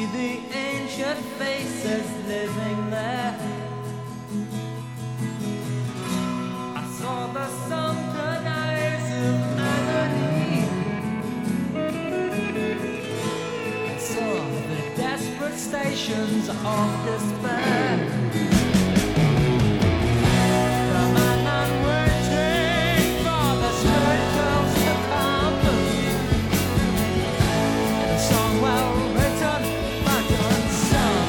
see the ancient faces living there. I saw the sunken eyes of agony. I saw the desperate stations of despair. The madman waiting for the spirit girls to come. In a song well written but unsung.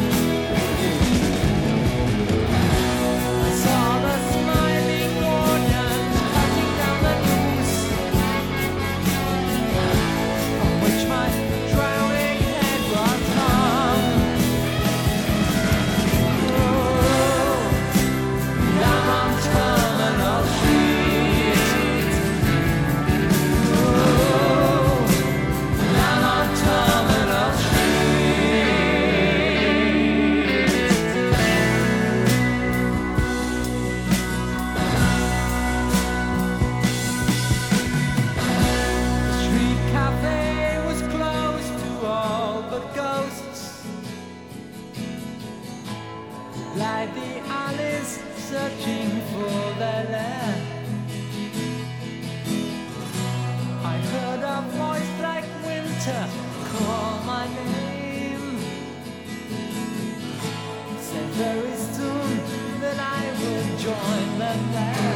I saw the smiling audience cutting down the noose from which my drowning head was hung. Down on Terminal Street. Down on Terminal The street cafe was closed to all but ghosts. Like the alleys searching for their lair. I heard a voice like winter call my name. Said very soon that I would join them there.